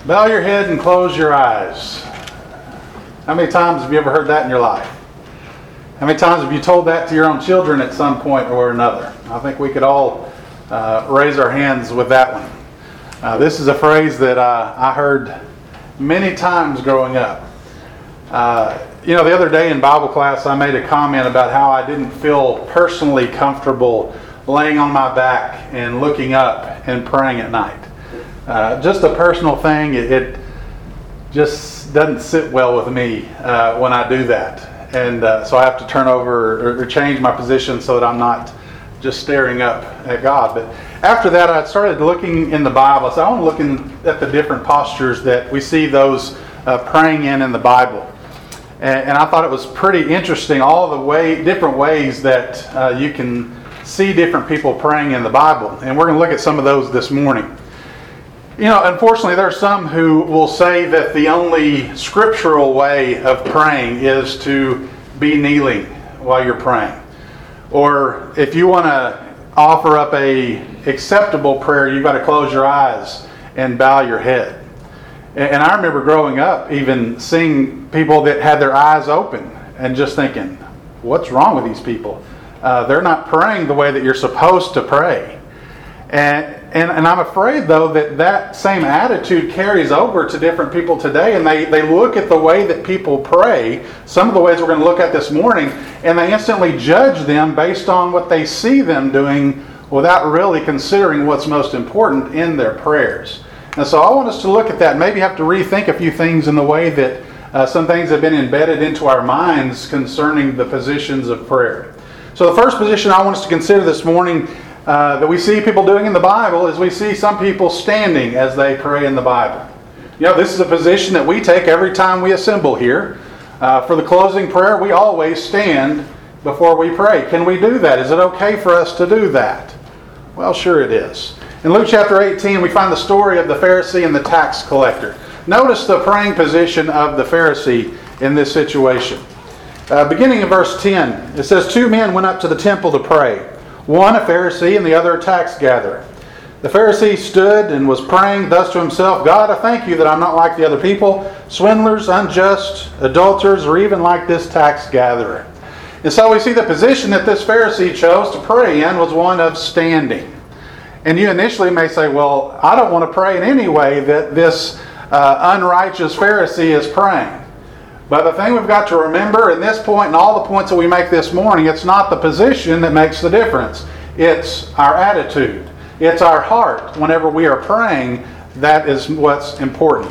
Bow your head and close your eyes. How many times have you ever heard that in your life? How many times have you told that to your own children at some point or another? I think we could all raise our hands with that one. This is a phrase that I heard many times growing up. The other day in Bible class I made a comment about how I didn't feel personally comfortable laying on my back and looking up and praying at night. Just a personal thing. It just doesn't sit well with me when I do that. And so I have to turn over or change my position so that I'm not just staring up at God. But after that, I started looking in the Bible. So I was looking at the different postures that we see those praying in the Bible. And I thought it was pretty interesting, all the different ways that you can see different people praying in the Bible. And we're going to look at some of those this morning. Unfortunately, there are some who will say that the only scriptural way of praying is to be kneeling while you're praying. Or if you want to offer up a acceptable prayer, you've got to close your eyes and bow your head. And I remember growing up even seeing people that had their eyes open and just thinking, what's wrong with these people? They're not praying the way that you're supposed to pray. And I'm afraid, though, that same attitude carries over to different people today, and they look at the way that people pray, some of the ways we're going to look at this morning, and they instantly judge them based on what they see them doing without really considering what's most important in their prayers. And so I want us to look at that and maybe have to rethink a few things in the way that some things have been embedded into our minds concerning the positions of prayer. So the first position I want us to consider this morning that we see people doing in the Bible is we see some people standing as they pray in the Bible. This is a position that we take every time we assemble here. For the closing prayer, we always stand before we pray. Can we do that? Is it okay for us to do that? Well, sure it is. In Luke chapter 18, we find the story of the Pharisee and the tax collector. Notice the praying position of the Pharisee in this situation. Beginning in verse 10, it says, 2 men went up to the temple to pray. One a Pharisee and the other a tax gatherer. The Pharisee stood and was praying thus to himself, God, I thank you that I'm not like the other people, swindlers, unjust, adulterers, or even like this tax gatherer. And so we see the position that this Pharisee chose to pray in was one of standing. And you initially may say, well, I don't want to pray in any way that this unrighteous Pharisee is praying. But the thing we've got to remember at this point and all the points that we make this morning, it's not the position that makes the difference. It's our attitude. It's our heart. Whenever we are praying, that is what's important.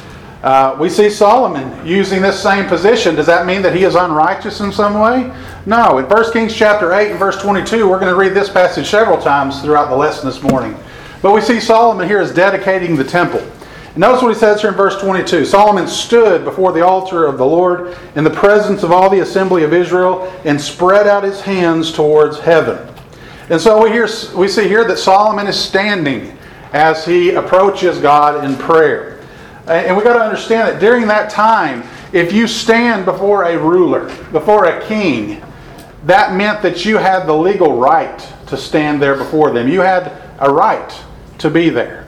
We see Solomon using this same position. Does that mean that he is unrighteous in some way? No. In 1 Kings chapter 8 and verse 22, we're going to read this passage several times throughout the lesson this morning. But we see Solomon here as dedicating the temple. Notice what he says here in verse 22. Solomon stood before the altar of the Lord in the presence of all the assembly of Israel and spread out his hands towards heaven. And so we see here that Solomon is standing as he approaches God in prayer. And we've got to understand that during that time, if you stand before a ruler, before a king, that meant that you had the legal right to stand there before them. You had a right to be there.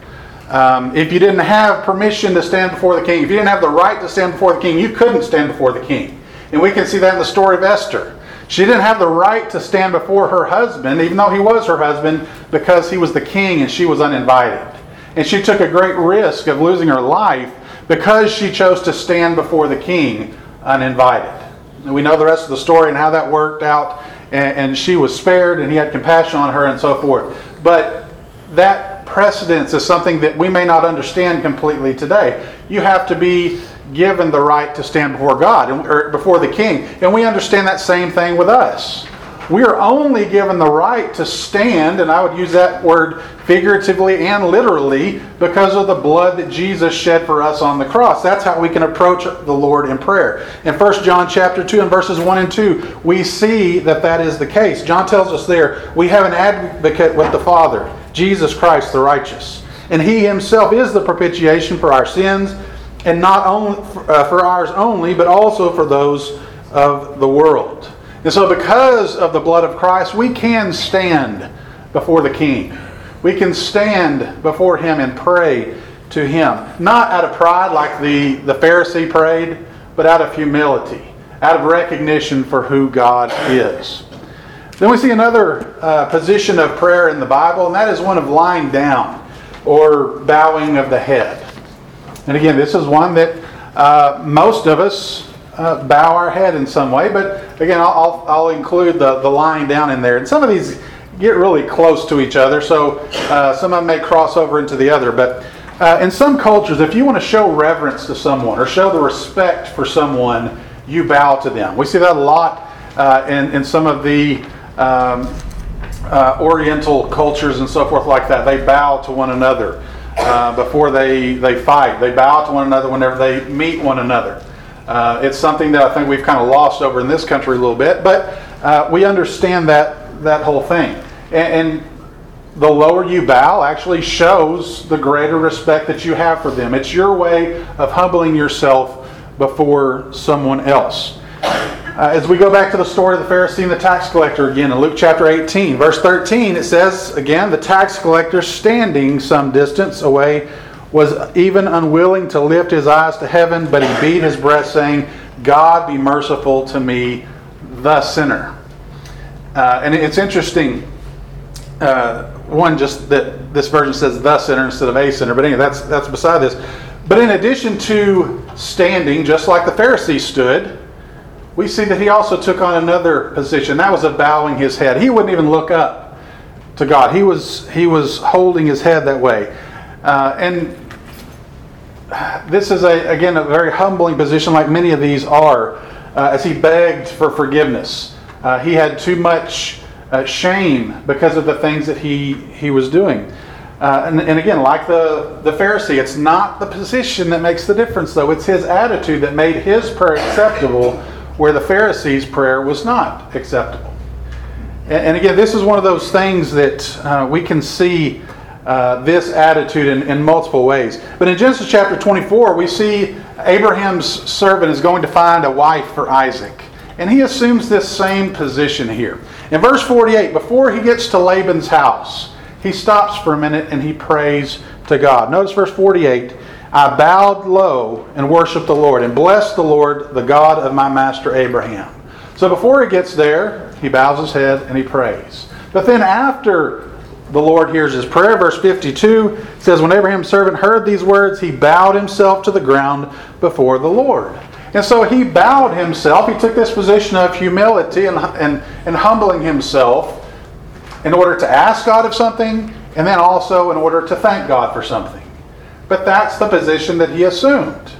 If you didn't have permission to stand before the king, if you didn't have the right to stand before the king, you couldn't stand before the king. And we can see that in the story of Esther. She didn't have the right to stand before her husband, even though he was her husband, because he was the king and she was uninvited. And she took a great risk of losing her life because she chose to stand before the king uninvited. And we know the rest of the story and how that worked out. And she was spared and he had compassion on her and so forth. But that precedence is something that we may not understand completely today. You have to be given the right to stand before God or before the king. And we understand that same thing with us. We are only given the right to stand, and I would use that word figuratively and literally, because of the blood that Jesus shed for us on the cross. That's how we can approach the Lord in prayer. In 1 John chapter 2 and verses 1 and 2, we see that is the case. John tells us there, we have an advocate with the Father, Jesus Christ the righteous. And He Himself is the propitiation for our sins, and not only for ours only, but also for those of the world. And so because of the blood of Christ, we can stand before the King. We can stand before Him and pray to Him. Not out of pride like the Pharisee prayed, but out of humility, out of recognition for who God is. Then we see another position of prayer in the Bible, and that is one of lying down or bowing of the head. And again, this is one that most of us bow our head in some way, but again, I'll include the lying down in there. And some of these get really close to each other, so some of them may cross over into the other. But in some cultures, if you want to show reverence to someone or show the respect for someone, you bow to them. We see that a lot in some of the Oriental cultures and so forth like that. They bow to one another before they fight. They bow to one another whenever they meet one another. It's something that I think we've kind of lost over in this country a little bit, but we understand that whole thing. And the lower you bow actually shows the greater respect that you have for them. It's your way of humbling yourself before someone else. As we go back to the story of the Pharisee and the tax collector again in Luke chapter 18, verse 13, it says, again, the tax collector standing some distance away was even unwilling to lift his eyes to heaven, but he beat his breast, saying, God be merciful to me, the sinner. And it's interesting, just that this version says the sinner instead of a sinner, but anyway, that's beside this. But in addition to standing, just like the Pharisee stood, we see that he also took on another position. That was of bowing his head. He wouldn't even look up to God. He was holding his head that way. And this is, again, a very humbling position, like many of these are, as he begged for forgiveness. He had too much shame because of the things that he was doing. And again, like the Pharisee, it's not the position that makes the difference, though. It's his attitude that made his prayer acceptable, where the Pharisee's prayer was not acceptable. And again, this is one of those things that we can see this attitude in multiple ways. But in Genesis chapter 24, we see Abraham's servant is going to find a wife for Isaac. And he assumes this same position here. In verse 48, before he gets to Laban's house, he stops for a minute and he prays to God. Notice verse 48, I bowed low and worshiped the Lord and blessed the Lord, the God of my master Abraham. So before he gets there, he bows his head and he prays. But then after the Lord hears his prayer, verse 52 says, when Abraham's servant heard these words, he bowed himself to the ground before the Lord. And so he bowed himself. He took this position of humility and humbling himself in order to ask God of something, and then also in order to thank God for something. But that's the position that he assumed.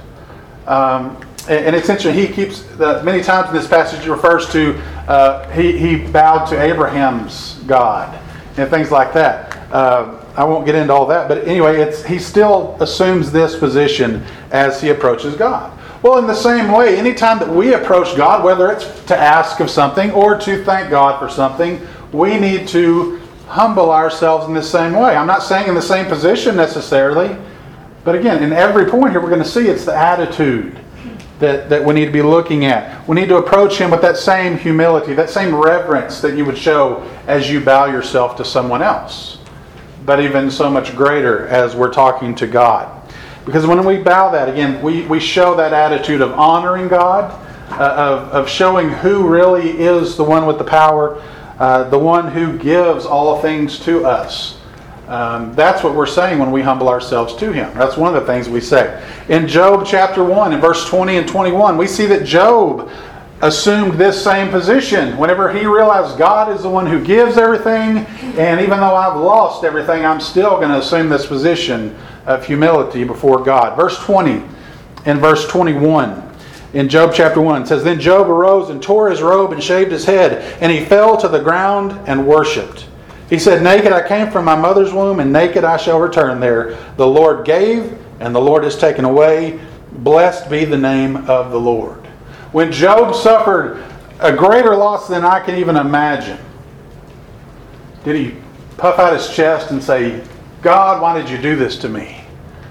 And it's interesting, he keeps, many times in this passage it refers to, he bowed to Abraham's God and things like that. I won't get into all that, but anyway, he still assumes this position as he approaches God. Well, in the same way, anytime that we approach God, whether it's to ask of something or to thank God for something, we need to humble ourselves in the same way. I'm not saying in the same position necessarily, but again, in every point here we're going to see it's the attitude that we need to be looking at. We need to approach Him with that same humility, that same reverence that you would show as you bow yourself to someone else, but even so much greater as we're talking to God. Because when we bow that, again, we show that attitude of honoring God, of showing who really is the one with the power, the one who gives all things to us. That's what we're saying when we humble ourselves to Him. That's one of the things we say. In Job chapter 1, in verse 20 and 21, we see that Job assumed this same position whenever he realized God is the one who gives everything, and even though I've lost everything, I'm still going to assume this position of humility before God. Verse 20 and verse 21 in Job chapter 1 says, Then Job arose and tore his robe and shaved his head, and he fell to the ground and worshipped. He said, Naked I came from my mother's womb, and naked I shall return there. The Lord gave, and the Lord has taken away. Blessed be the name of the Lord. When Job suffered a greater loss than I can even imagine, did he puff out his chest and say, God, why did you do this to me?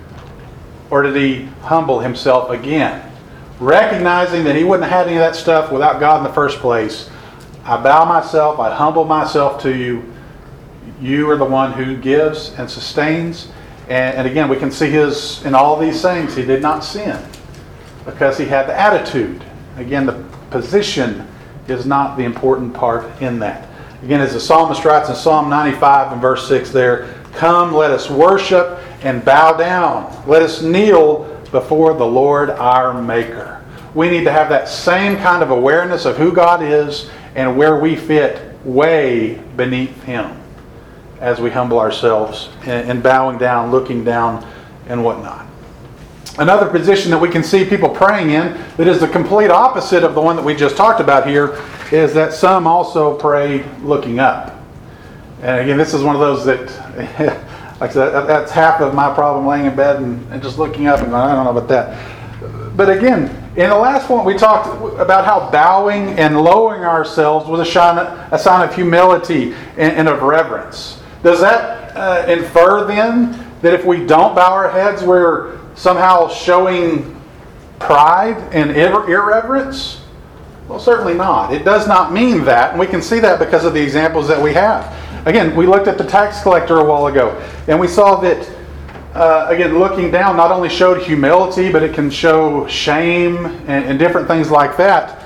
Or did he humble himself again, recognizing that he wouldn't have had any of that stuff without God in the first place? I bow myself, I humble myself to you. You are the one who gives and sustains, And again, we can see in all these things, he did not sin because he had the attitude. Again, the position is not the important part in that. Again, as the psalmist writes in Psalm 95 and verse 6 there, "Come, let us worship and bow down. Let us kneel before the Lord our Maker." We need to have that same kind of awareness of who God is and where we fit way beneath Him as we humble ourselves and bowing down, looking down, and whatnot. Another position that we can see people praying in that is the complete opposite of the one that we just talked about here is that some also pray looking up. And again, this is one of those that, like I said, that's half of my problem, laying in bed and just looking up and going, I don't know about that. But again, in the last point, we talked about how bowing and lowering ourselves was a sign of humility and of reverence. Does that infer then that if we don't bow our heads, we're somehow showing pride and irreverence? Well, certainly not. It does not mean that, and we can see that because of the examples that we have. Again, we looked at the tax collector a while ago, and we saw that, again, looking down not only showed humility, but it can show shame and different things like that.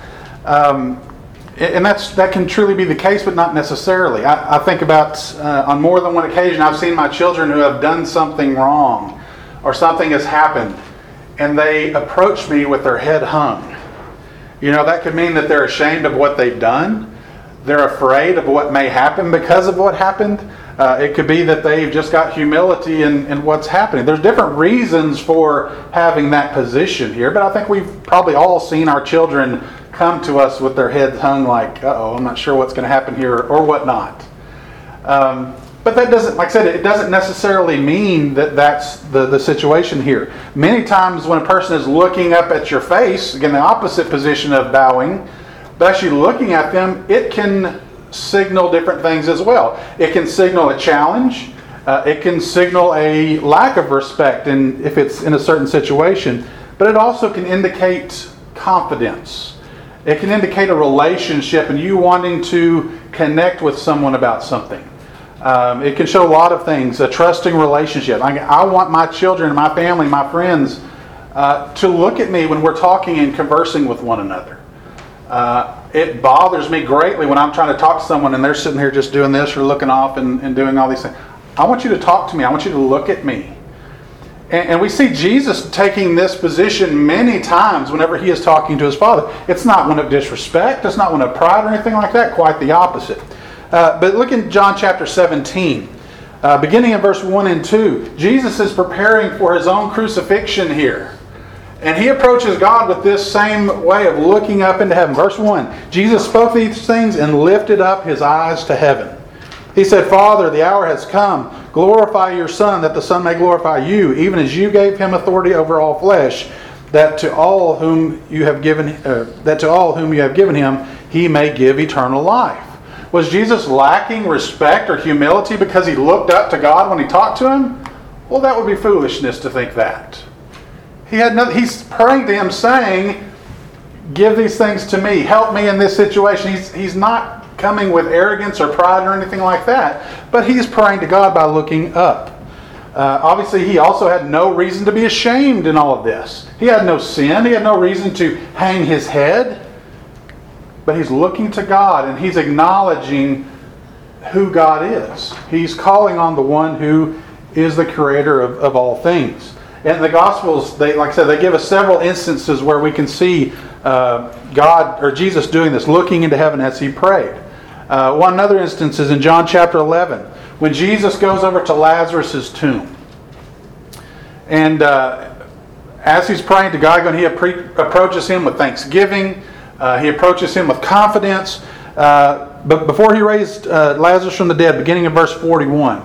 And that can truly be the case, but not necessarily. I think about, on more than one occasion, I've seen my children who have done something wrong, or something has happened, and they approach me with their head hung. That could mean that they're ashamed of what they've done. They're afraid of what may happen because of what happened. It could be that they've just got humility in what's happening. There's different reasons for having that position here, but I think we've probably all seen our children come to us with their heads hung like, uh-oh, I'm not sure what's going to happen here, or whatnot. But that doesn't, like I said, it doesn't necessarily mean that that's the situation here. Many times when a person is looking up at your face, again, the opposite position of bowing, but actually looking at them, it can signal different things as well. It can signal a challenge. It can signal a lack of respect if it's in a certain situation. But it also can indicate confidence. It can indicate a relationship and you wanting to connect with someone about something. It can show a lot of things, a trusting relationship. I want my children, my family, my friends to look at me when we're talking and conversing with one another. It bothers me greatly when I'm trying to talk to someone and they're sitting here just doing this or looking off and doing all these things. I want you to talk to me. I want you to look at me. And we see Jesus taking this position many times whenever he is talking to his Father. It's not one of disrespect. It's not one of pride or anything like that. Quite the opposite. But look in John chapter 17. Beginning in verse 1 and 2. Jesus is preparing for his own crucifixion here. And he approaches God with this same way of looking up into heaven. Verse 1. Jesus spoke these things and lifted up his eyes to heaven. He said, Father, the hour has come. Glorify your Son, that the Son may glorify you, even as you gave him authority over all flesh, that to all whom you have given him, he may give eternal life. Was Jesus lacking respect or humility because he looked up to God when he talked to him? Well, that would be foolishness to think that. He's praying to him saying, give these things to me. Help me in this situation. He's not coming with arrogance or pride or anything like that, but he's praying to God by looking up. Obviously, he also had no reason to be ashamed in all of this. He had no sin. He had no reason to hang his head. But he's looking to God and he's acknowledging who God is. He's calling on the one who is the creator of all things. And the Gospels, like I said, they give us several instances where we can see God or Jesus doing this, looking into heaven as he prayed. One other instance is in John chapter 11, when Jesus goes over to Lazarus' tomb. And as he's praying to God, he approaches him with thanksgiving. He approaches him with confidence. But before he raised Lazarus from the dead, beginning in verse 41,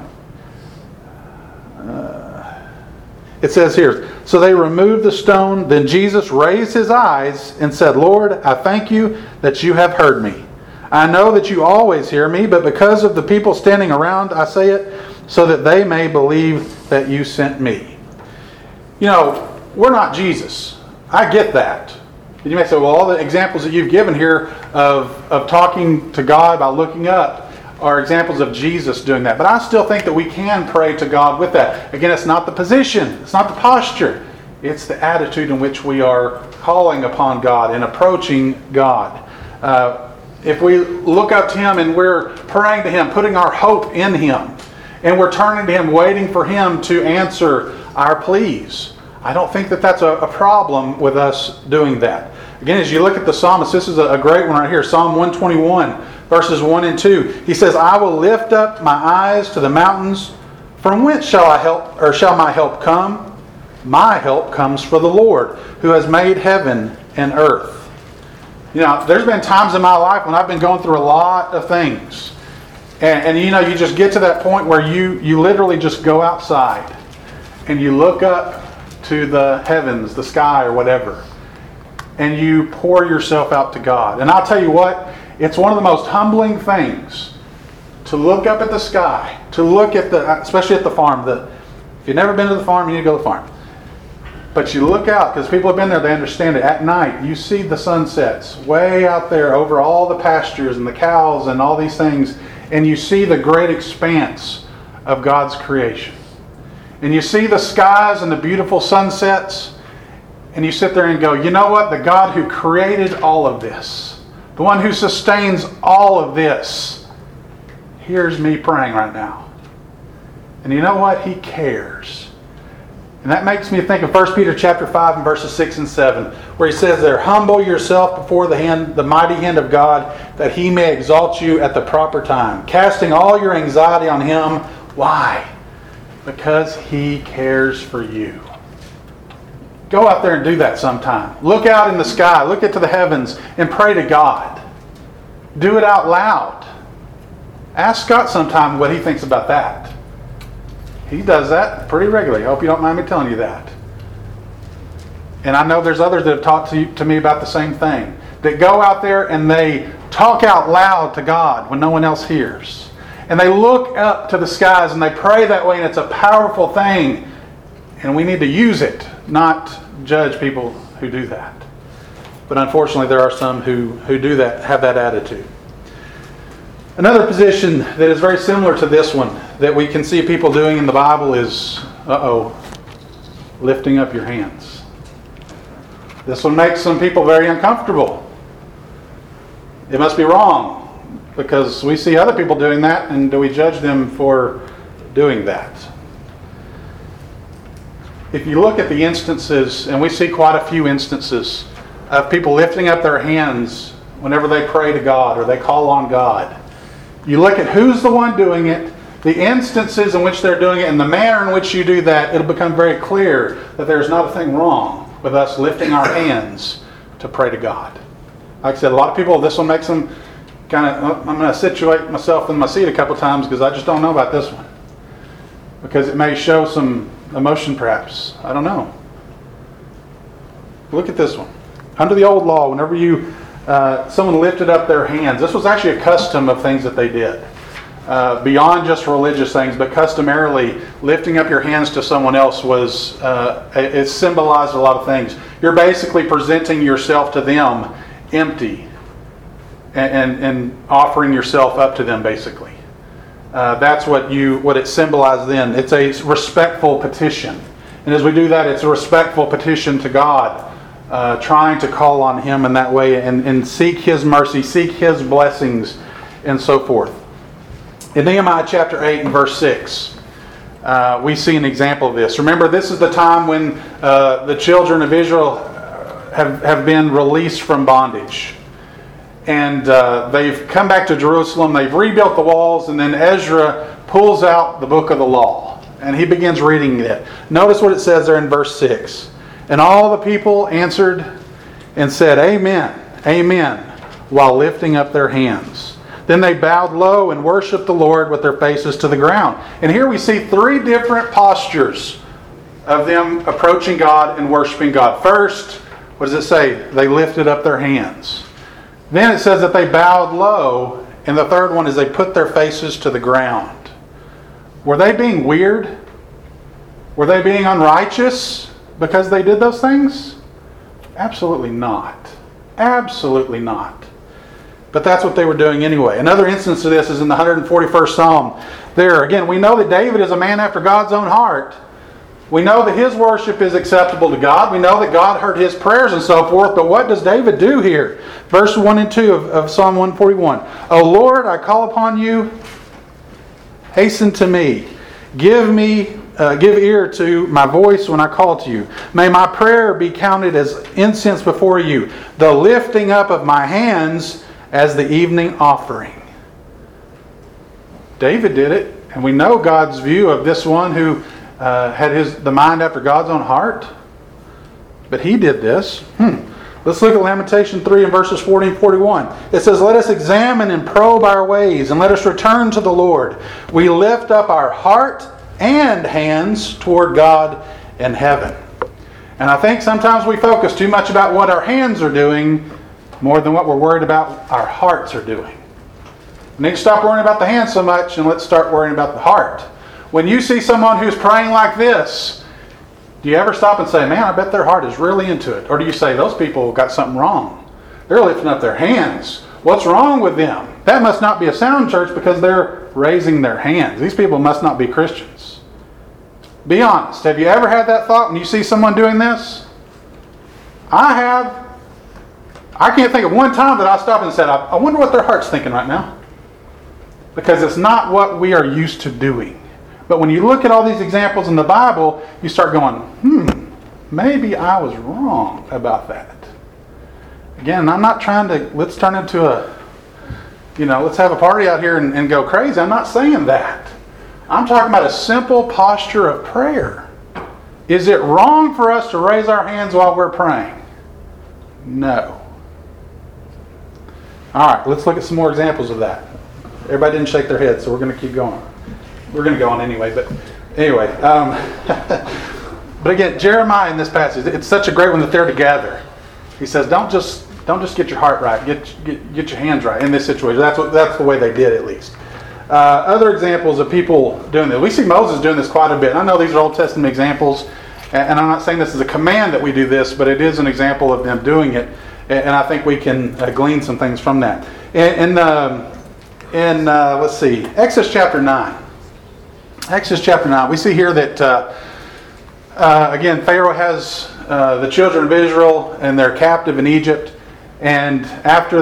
it says here, so they removed the stone. Then Jesus raised his eyes and said, Lord, I thank you that you have heard me. I know that you always hear me, but because of the people standing around, I say it, so that they may believe that you sent me. We're not Jesus. I get that. You may say, well, all the examples that you've given here of talking to God by looking up, are examples of Jesus doing that. But I still think that we can pray to God with that. Again, it's not the position, it's not the posture. It's the attitude in which we are calling upon God and approaching God. If we look up to Him and we're praying to Him, putting our hope in Him, and we're turning to Him, waiting for Him to answer our pleas, I don't think that that's a problem with us doing that. Again, as you look at the psalmist, this is a great one right here. Psalm 121, verses 1 and 2. He says, I will lift up my eyes to the mountains. From whence shall my help come? My help comes from the Lord, who has made heaven and earth. You know, there's been times in my life when I've been going through a lot of things. And you know, you just get to that point where you literally just go outside and you look up to the heavens, the sky or whatever, and you pour yourself out to God. And I'll tell you what, it's one of the most humbling things to look up at the sky, to look at especially at the farm. If you've never been to the farm, you need to go to the farm. But you look out, because people have been there, they understand it. At night, you see the sunsets way out there over all the pastures and the cows and all these things, and you see the great expanse of God's creation. And you see the skies and the beautiful sunsets, and you sit there and go, you know what? The God who created all of this, the one who sustains all of this, hears me praying right now. And you know what? He cares. And that makes me think of 1 Peter chapter 5 and verses 6 and 7, where he says there, humble yourself before the mighty hand of God, that He may exalt you at the proper time, casting all your anxiety on Him. Why? Because He cares for you. Go out there and do that sometime. Look out in the sky, look into the heavens, and pray to God. Do it out loud. Ask Scott sometime what he thinks about that. He does that pretty regularly. I hope you don't mind me telling you that. And I know there's others that have talked to me about the same thing. That go out there and they talk out loud to God when no one else hears. And they look up to the skies and they pray that way, and it's a powerful thing. And we need to use it, not judge people who do that. But unfortunately, there are some who do that, have that attitude. Another position that is very similar to this one that we can see people doing in the Bible is, lifting up your hands. This one makes some people very uncomfortable. It must be wrong because we see other people doing that, and do we judge them for doing that? If you look at the instances, and we see quite a few instances of people lifting up their hands whenever they pray to God or they call on God. You look at who's the one doing it, the instances in which they're doing it, and the manner in which you do that, it'll become very clear that there's not a thing wrong with us lifting our hands to pray to God. Like I said, a lot of people, this one makes them I'm going to situate myself in my seat a couple times because I just don't know about this one. Because it may show some emotion perhaps. I don't know. Look at this one. Under the old law, whenever someone lifted up their hands, this was actually a custom of things that they did. Beyond just religious things, but customarily lifting up your hands to someone else was, it symbolized a lot of things. You're basically presenting yourself to them empty and offering yourself up to them basically. That's what it symbolized then. It's a respectful petition. And as we do that, it's a respectful petition to God, trying to call on Him in that way and seek His mercy, seek His blessings, and so forth. In Nehemiah chapter 8 and verse 6, we see an example of this. Remember, this is the time when the children of Israel have been released from bondage. And they've come back to Jerusalem, they've rebuilt the walls, and then Ezra pulls out the book of the law. And he begins reading it. Notice what it says there in verse 6. And all the people answered and said, Amen, Amen, while lifting up their hands. Then they bowed low and worshiped the Lord with their faces to the ground. And here we see three different postures of them approaching God and worshiping God. First, what does it say? They lifted up their hands. Then it says that they bowed low. And the third one is they put their faces to the ground. Were they being weird? Were they being unrighteous because they did those things? Absolutely not. Absolutely not. But that's what they were doing anyway. Another instance of this is in the 141st Psalm. There, again, we know that David is a man after God's own heart. We know that his worship is acceptable to God. We know that God heard his prayers and so forth. But what does David do here? Verse 1 and 2 of Psalm 141. O Lord, I call upon you. Hasten to me. Give ear to my voice when I call to you. May my prayer be counted as incense before you, the lifting up of my hands as the evening offering. David did it, and we know God's view of this one who had the mind after God's own heart. But he did this. Let's look at Lamentation 3 and verses 40 and 41. It says, let us examine and probe our ways, and let us return to the Lord. We lift up our heart and hands toward God in heaven. And I think sometimes we focus too much about what our hands are doing more than what we're worried about our hearts are doing. We need to stop worrying about the hands so much and let's start worrying about the heart. When you see someone who's praying like this, do you ever stop and say, man, I bet their heart is really into it? Or do you say, those people got something wrong? They're lifting up their hands. What's wrong with them? That must not be a sound church because they're raising their hands. These people must not be Christians. Be honest. Have you ever had that thought when you see someone doing this? I have. I can't think of one time that I stopped and said, I wonder what their heart's thinking right now. Because it's not what we are used to doing. But when you look at all these examples in the Bible, you start going, maybe I was wrong about that. Again, I'm not trying to, let's turn into let's have a party out here and go crazy. I'm not saying that. I'm talking about a simple posture of prayer. Is it wrong for us to raise our hands while we're praying? No. All right, let's look at some more examples of that. Everybody didn't shake their head, so we're going to keep going. We're going to go on anyway, but anyway. But again, Jeremiah in this passage, it's such a great one that they're together. He says, don't just get your heart right, get your hands right in this situation. That's the way they did, at least. Other examples of people doing this. We see Moses doing this quite a bit. I know these are Old Testament examples, and I'm not saying this is a command that we do this, but it is an example of them doing it, and I think we can glean some things from that. Let's see, Exodus chapter 9. Exodus chapter 9, we see here that, again, Pharaoh has the children of Israel, and they're captive in Egypt. And after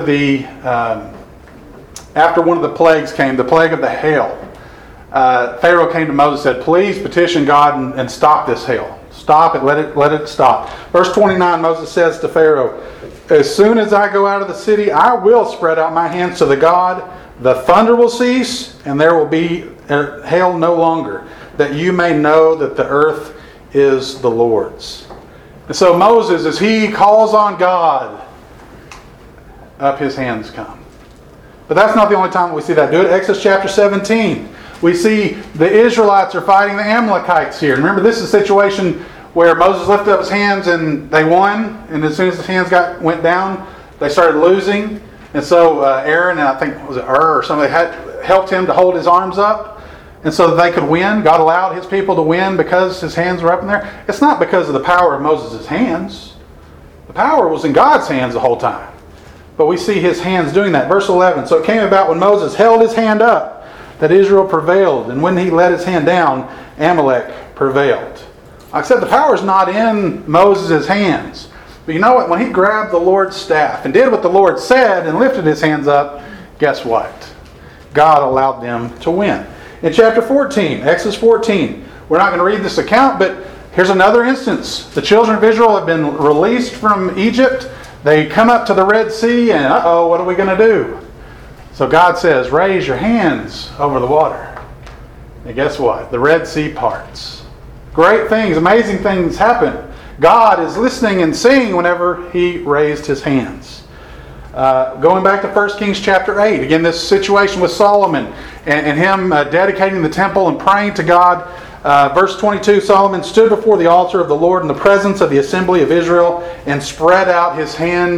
one of the plagues came, the plague of the hail, Pharaoh came to Moses and said, please petition God and stop this hail. Stop it, let it stop. Verse 29, Moses says to Pharaoh, as soon as I go out of the city, I will spread out my hands to the God. The thunder will cease, and there will be hail no longer, that you may know that the earth is the Lord's. And so Moses, as he calls on God, up his hands come. But that's not the only time we see that. Do it. Exodus chapter 17. We see the Israelites are fighting the Amalekites here. Remember, this is a situation where Moses lifted up his hands and they won. And as soon as his hands went down, they started losing. And so Aaron, and I think was it or somebody helped him to hold his arms up, and so that they could win. God allowed his people to win because his hands were up in there. It's not because of the power of Moses' hands. The power was in God's hands the whole time. But we see his hands doing that. Verse 11. So it came about when Moses held his hand up that Israel prevailed, and when he let his hand down, Amalek prevailed. Like I said, the power is not in Moses' hands. But you know what? When he grabbed the Lord's staff and did what the Lord said and lifted his hands up, guess what? God allowed them to win. In chapter 14, Exodus 14, we're not going to read this account, but here's another instance. The children of Israel have been released from Egypt. They come up to the Red Sea, and what are we going to do? So God says, raise your hands over the water. And guess what? The Red Sea parts. Great things, amazing things happen. God is listening and seeing whenever he raised his hands. Going back to 1 Kings chapter 8, again, this situation with Solomon and him dedicating the temple and praying to God. Verse 22, Solomon stood before the altar of the Lord in the presence of the assembly of Israel and spread out his hand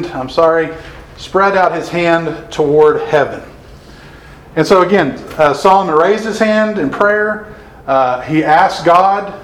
toward heaven. And so again, Solomon raised his hand in prayer. He asked God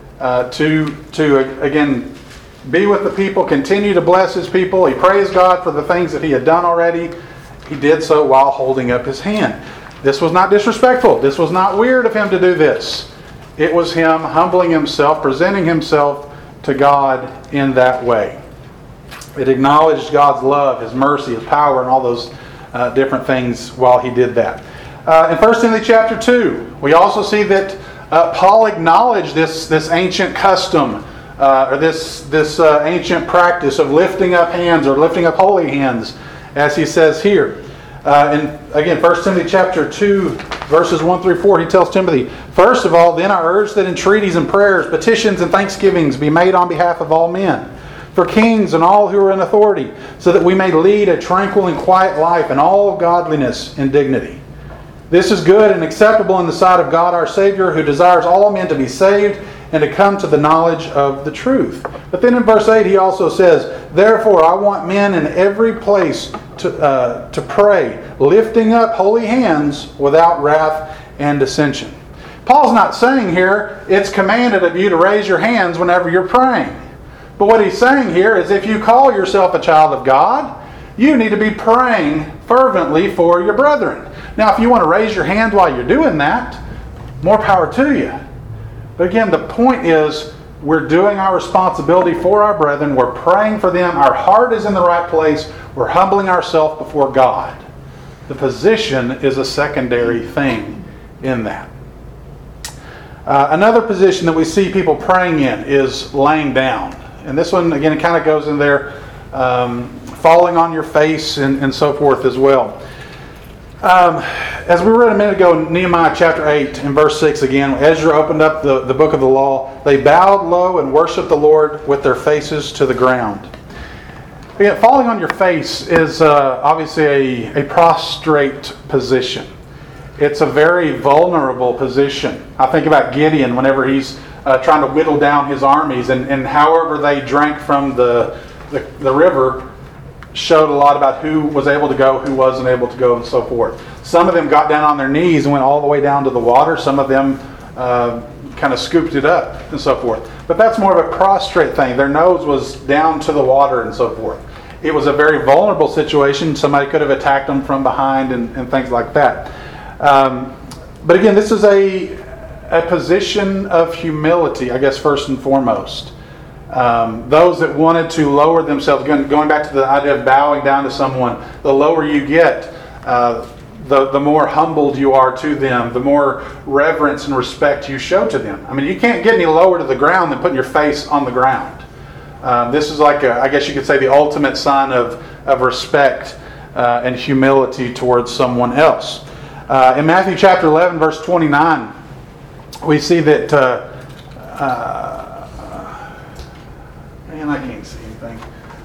to again be with the people, continue to bless his people. He praised God for the things that he had done already. he did so while holding up his hand. This was not disrespectful. This was not weird of him to do this. It was him humbling himself, presenting himself to God in that way. It acknowledged God's love, His mercy, His power, and all those different things while he did that. In 1 Timothy chapter 2, we also see that Paul acknowledged this ancient custom, or this ancient practice of lifting up hands or lifting up holy hands, as he says here. And again, 1 Timothy chapter 2, verses 1 through 4, he tells Timothy, "First of all, then I urge that entreaties and prayers, petitions and thanksgivings be made on behalf of all men, for kings and all who are in authority, so that we may lead a tranquil and quiet life in all godliness and dignity. This is good and acceptable in the sight of God our Savior, who desires all men to be saved and to come to the knowledge of the truth." But then in verse 8 he also says, "Therefore I want men in every place to pray, lifting up holy hands without wrath and dissension." Paul's not saying here it's commanded of you to raise your hands whenever you're praying. But what he's saying here is if you call yourself a child of God, you need to be praying fervently for your brethren. Now, if you want to raise your hand while you're doing that, more power to you. But again, the point is we're doing our responsibility for our brethren. We're praying for them. Our heart is in the right place. We're humbling ourselves before God. The position is a secondary thing in that. Another position that we see people praying in is laying down. And this one, again, it kind of goes in there, falling on your face and so forth as well. As we read a minute ago in Nehemiah chapter 8 and verse 6 again, Ezra opened up the book of the law. They bowed low and worshiped the Lord with their faces to the ground. Again, falling on your face is obviously a prostrate position. It's a very vulnerable position. I think about Gideon whenever he's trying to whittle down his armies, and however they drank from the river showed a lot about who was able to go, who wasn't able to go, and so forth. Some of them got down on their knees and went all the way down to the water. Some of them kind of scooped it up and so forth. But that's more of a prostrate thing. Their nose was down to the water and so forth. It was a very vulnerable situation. Somebody could have attacked them from behind and things like that. But again, this is a position of humility, I guess, first and foremost. Those that wanted to lower themselves, going back to the idea of bowing down to someone, the lower you get, the more humbled you are to them, the more reverence and respect you show to them. I mean, you can't get any lower to the ground than putting your face on the ground. This is like, I guess you could say, the ultimate sign of respect and humility towards someone else. In Matthew chapter 11, verse 29, we see that... man, I can't see anything.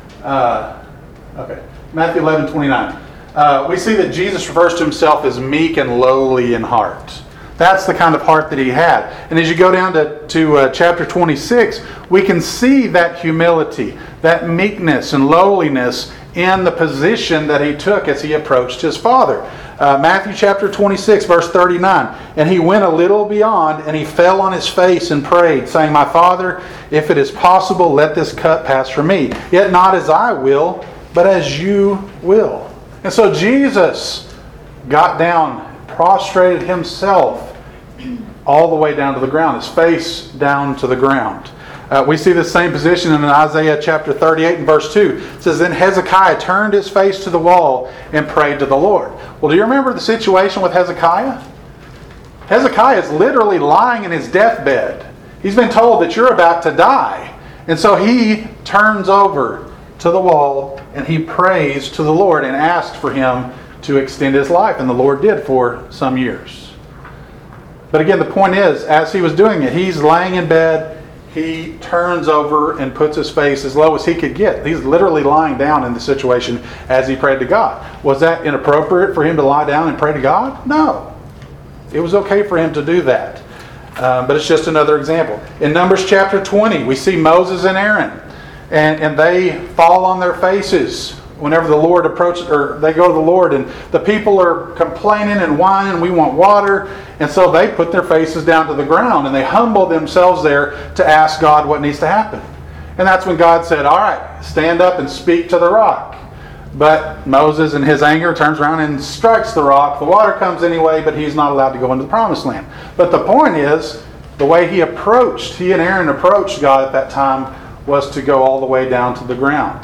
Okay, Matthew 11, 29. We see that Jesus refers to himself as meek and lowly in heart. That's the kind of heart that he had. And as you go down to chapter 26, we can see that humility, that meekness and lowliness in the position that he took as he approached his Father. Matthew chapter 26, verse 39. "And he went a little beyond, and he fell on his face and prayed, saying, My Father, if it is possible, let this cup pass from me. Yet not as I will, but as you will." And so Jesus got down, prostrated himself all the way down to the ground, his face down to the ground. We see the same position in Isaiah chapter 38 and verse 2. It says, "Then Hezekiah turned his face to the wall and prayed to the Lord." Well, do you remember the situation with Hezekiah? Hezekiah is literally lying in his deathbed. He's been told that you're about to die. And so he turns over to the wall and he prays to the Lord and asks for him to extend his life. And the Lord did for some years. But again, the point is, as he was doing it, he's laying in bed. He turns over and puts his face as low as he could get. He's literally lying down in the situation as he prayed to God. Was that inappropriate for him to lie down and pray to God? No. It was okay for him to do that. But it's just another example. In Numbers chapter 20, we see Moses and Aaron. And they fall on their faces whenever the Lord approaches, or they go to the Lord, and the people are complaining and whining, "We want water." And so they put their faces down to the ground and they humble themselves there to ask God what needs to happen. And that's when God said, "All right, stand up and speak to the rock." But Moses, in his anger, turns around and strikes the rock. The water comes anyway, but he's not allowed to go into the promised land. But the point is, the way he and Aaron approached God at that time was to go all the way down to the ground.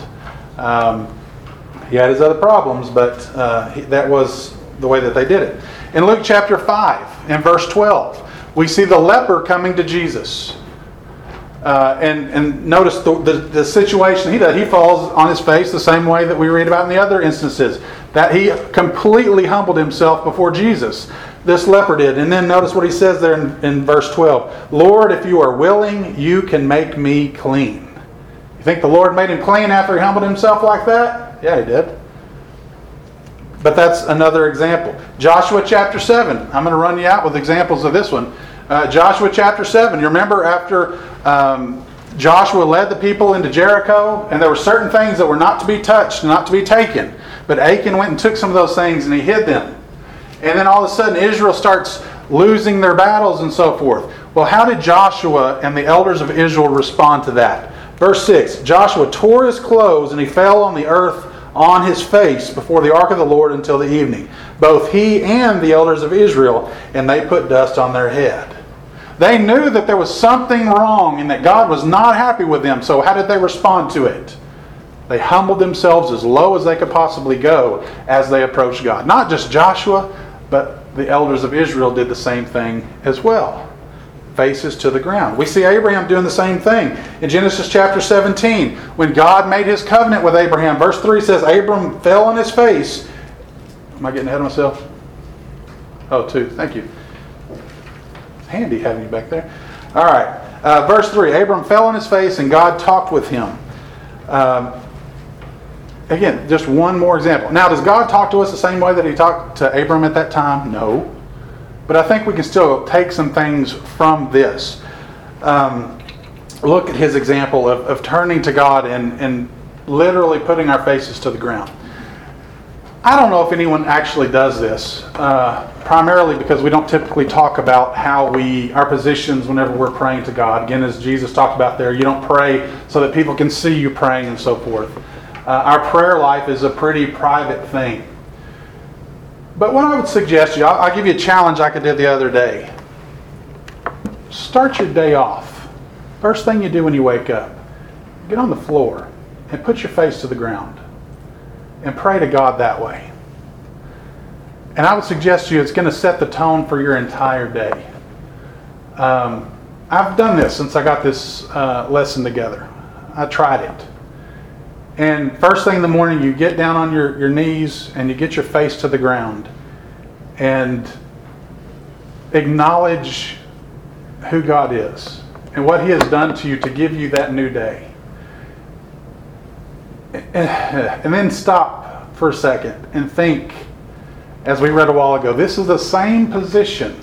He had his other problems, but that was the way that they did it. In Luke chapter 5, in verse 12, we see the leper coming to Jesus. And notice the situation he does. He falls on his face the same way that we read about in the other instances. That he completely humbled himself before Jesus. This leper did. And then notice what he says there in verse 12. Lord, if you are willing, you can make me clean. You think the Lord made him clean after he humbled himself like that? Yeah, he did. But that's another example. Joshua chapter 7. I'm going to run you out with examples of this one. Joshua chapter 7. You remember after Joshua led the people into Jericho, and there were certain things that were not to be touched, not to be taken. But Achan went and took some of those things and he hid them. And then all of a sudden Israel starts losing their battles and so forth. Well, how did Joshua and the elders of Israel respond to that? Verse 6, Joshua tore his clothes and he fell on the earth on his face before the ark of the Lord until the evening. Both he and the elders of Israel, and they put dust on their head. They knew that there was something wrong and that God was not happy with them. So how did they respond to it? They humbled themselves as low as they could possibly go as they approached God. Not just Joshua, but the elders of Israel did the same thing as well. Faces to the ground. We see Abraham doing the same thing. In Genesis chapter 17, when God made his covenant with Abraham, verse 3 says, Abram fell on his face. Am I getting ahead of myself? Oh, 2. Thank you. Handy having you back there. All right. Verse 3, Abram fell on his face and God talked with him. Again, just one more example. Now, does God talk to us the same way that he talked to Abram at that time? No. But I think we can still take some things from this. Look at his example of turning to God and literally putting our faces to the ground. I don't know if anyone actually does this, primarily because we don't typically talk about our positions whenever we're praying to God. Again, as Jesus talked about there, you don't pray so that people can see you praying and so forth. Our prayer life is a pretty private thing. But what I would suggest you, I'll give you a challenge like I did the other day. Start your day off. First thing you do when you wake up, get on the floor and put your face to the ground and pray to God that way. And I would suggest to you it's going to set the tone for your entire day. I've done this since I got this lesson together. I tried it. And first thing in the morning, you get down on your knees and you get your face to the ground and acknowledge who God is and what he has done to you to give you that new day. And then stop for a second and think, as we read a while ago, this is the same position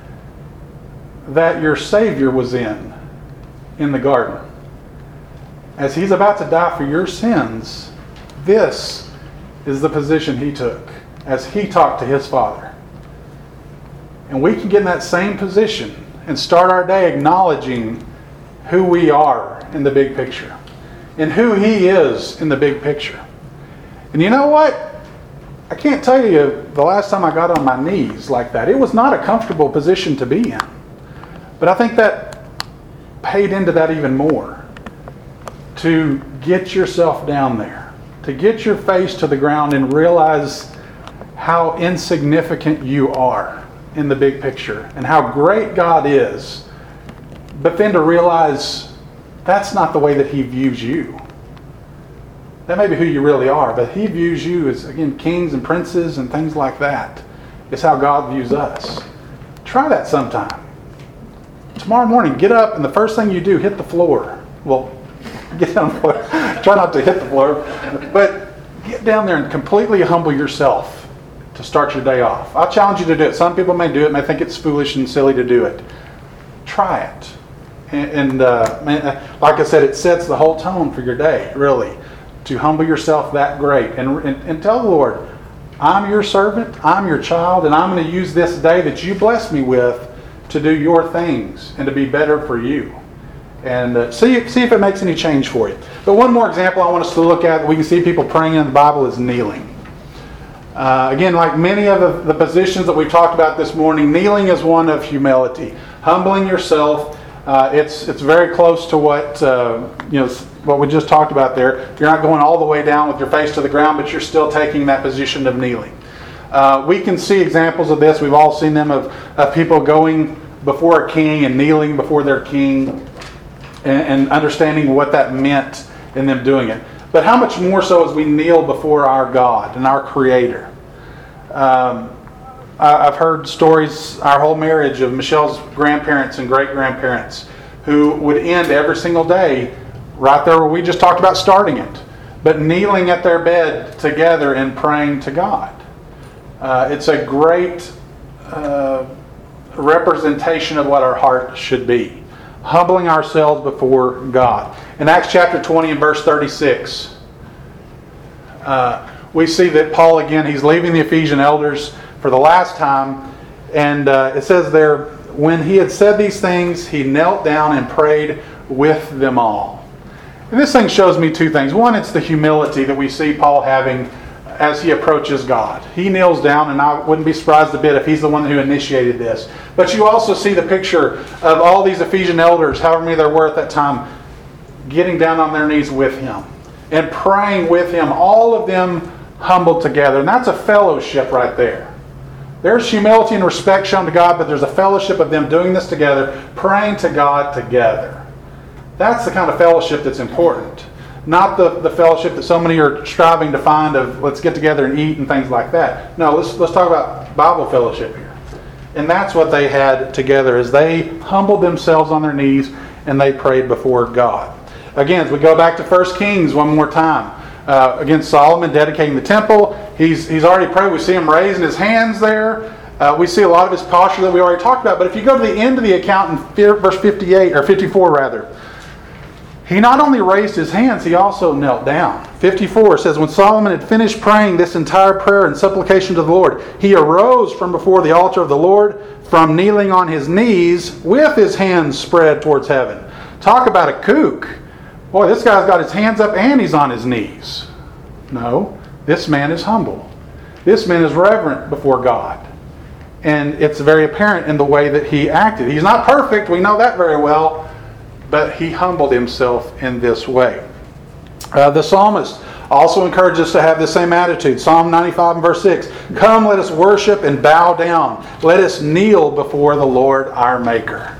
that your Savior was in the garden. As he's about to die for your sins, this is the position he took as he talked to his Father. And we can get in that same position and start our day acknowledging who we are in the big picture and who he is in the big picture. And you know what? I can't tell you the last time I got on my knees like that. It was not a comfortable position to be in. But I think that paid into that even more. To get yourself down there, to get your face to the ground and realize how insignificant you are in the big picture and how great God is, but then to realize that's not the way that he views you. That may be who you really are, but he views you as, again, kings and princes and things like that. It's how God views us. Try that sometime. Tomorrow morning, get up and the first thing you do, hit the floor. Well, get down the floor. Try not to hit the floor. But get down there and completely humble yourself to start your day off. I'll challenge you to do it. Some people may do it, may think it's foolish and silly to do it. Try it. And like I said, it sets the whole tone for your day, really. To humble yourself that great. And tell the Lord, I'm your servant, I'm your child, and I'm going to use this day that you blessed me with to do your things and to be better for you. and see if it makes any change for you. But one more example I want us to look at that we can see people praying in the Bible is kneeling. Again, like many of the positions that we've talked about this morning, kneeling is one of humility. Humbling yourself. It's very close to what we just talked about there. You're not going all the way down with your face to the ground, but you're still taking that position of kneeling. We can see examples of this. We've all seen them of people going before a king and kneeling before their king and understanding what that meant in them doing it. But how much more so as we kneel before our God and our Creator? I've heard stories our whole marriage of Michelle's grandparents and great-grandparents who would end every single day right there where we just talked about starting it, but kneeling at their bed together and praying to God. It's a great representation of what our heart should be. Humbling ourselves before God. In Acts chapter 20 and verse 36, we see that Paul, again, he's leaving the Ephesian elders for the last time. And it says there, when he had said these things, he knelt down and prayed with them all. And this thing shows me two things. One, it's the humility that we see Paul having as he approaches God. He kneels down, and I wouldn't be surprised a bit if he's the one who initiated this. But you also see the picture of all these Ephesian elders, however many there were at that time, getting down on their knees with him and praying with him, all of them humbled together. And that's a fellowship right there. There's humility and respect shown to God, but there's a fellowship of them doing this together, praying to God together. That's the kind of fellowship that's important. Not the fellowship that so many are striving to find of let's get together and eat and things like that. No, let's talk about Bible fellowship here. And that's what they had together, is they humbled themselves on their knees and they prayed before God. Again, as we go back to 1 Kings one more time. Again, Solomon dedicating the temple. He's already prayed. We see him raising his hands there. We see a lot of his posture that we already talked about. But if you go to the end of the account in verse 58, or 54 rather, he not only raised his hands, he also knelt down. 54 says, when Solomon had finished praying this entire prayer and supplication to the Lord, he arose from before the altar of the Lord, from kneeling on his knees with his hands spread towards heaven. Talk about a kook. Boy, this guy's got his hands up and he's on his knees. No, this man is humble. This man is reverent before God. And it's very apparent in the way that he acted. He's not perfect, we know that very well. But he humbled himself in this way. The psalmist also encourages us to have the same attitude. Psalm 95 and verse 6. Come, let us worship and bow down. Let us kneel before the Lord our Maker.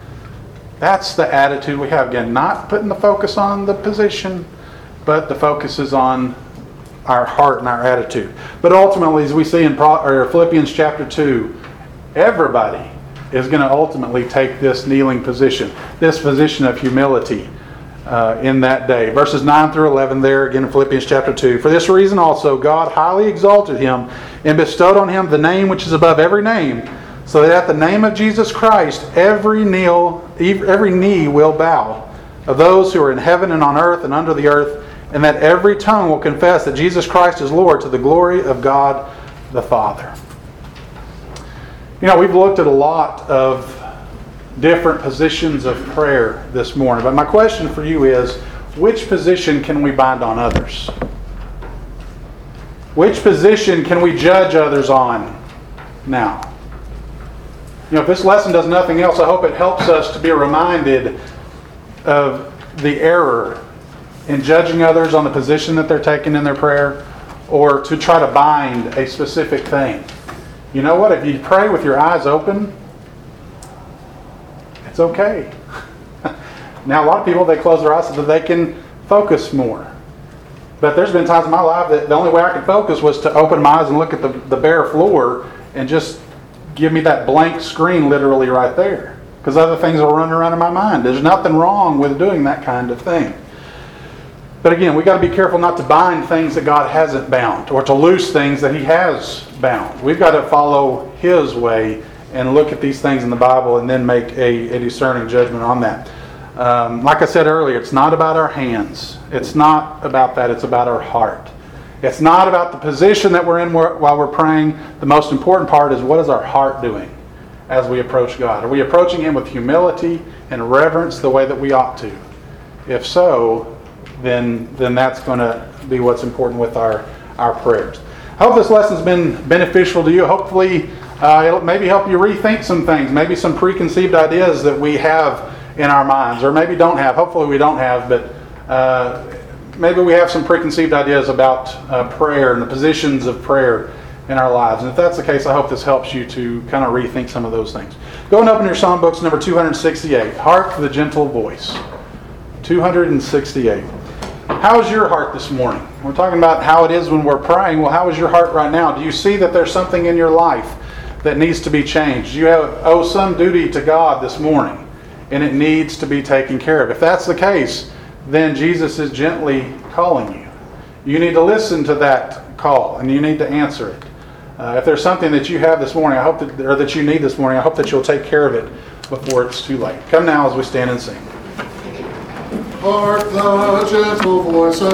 That's the attitude we have. Again, not putting the focus on the position, but the focus is on our heart and our attitude. But ultimately, as we see in Philippians chapter 2, everybody is going to ultimately take this kneeling position, this position of humility in that day. Verses 9 through 11 there, again in Philippians chapter 2. For this reason also God highly exalted him and bestowed on him the name which is above every name, so that at the name of Jesus Christ every knee will bow, of those who are in heaven and on earth and under the earth, and that every tongue will confess that Jesus Christ is Lord, to the glory of God the Father. You know, we've looked at a lot of different positions of prayer this morning, but my question for you is, which position can we bind on others? Which position can we judge others on now? You know, if this lesson does nothing else, I hope it helps us to be reminded of the error in judging others on the position that they're taking in their prayer, or to try to bind a specific thing. You know what? If you pray with your eyes open, it's okay. Now, a lot of people, they close their eyes so that they can focus more. But there's been times in my life that the only way I could focus was to open my eyes and look at the bare floor and just give me that blank screen literally right there. Because other things will run around in my mind. There's nothing wrong with doing that kind of thing. But again, we've got to be careful not to bind things that God hasn't bound, or to loose things that He has bound. We've got to follow His way and look at these things in the Bible and then make a discerning judgment on that. Like I said earlier, it's not about our hands. It's not about that. It's about our heart. It's not about the position that we're in while we're praying. The most important part is, what is our heart doing? as we approach God? Are we approaching Him with humility and reverence the way that we ought to? If so, then that's going to be what's important with our prayers. I hope this lesson's been beneficial to you. Hopefully, it'll maybe help you rethink some things, maybe some preconceived ideas that we have in our minds, or maybe don't have. Hopefully we don't have, but maybe we have some preconceived ideas about prayer and the positions of prayer in our lives. And if that's the case, I hope this helps you to kind of rethink some of those things. Go and open your Psalm books, number 268. Hark the gentle voice. 268. How is your heart this morning? We're talking about how it is when we're praying. Well, how is your heart right now? Do you see that there's something in your life that needs to be changed? You owe some duty to God this morning, and it needs to be taken care of. If that's the case, then Jesus is gently calling you. You need to listen to that call, and you need to answer it. If there's something that you have this morning, that you need this morning, I hope that you'll take care of it before it's too late. Come now as we stand and sing. Hark the gentle voice of